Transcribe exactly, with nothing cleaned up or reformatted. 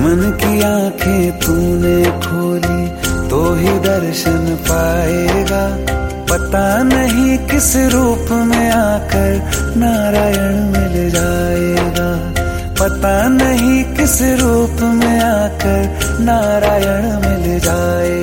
मन की आंखें तूने खोली तो ही दर्शन पाएगा। पता नहीं किस रूप में आकर नारायण मिल जाएगा। पता नहीं किस रूप में आकर नारायण मिल जाएगा।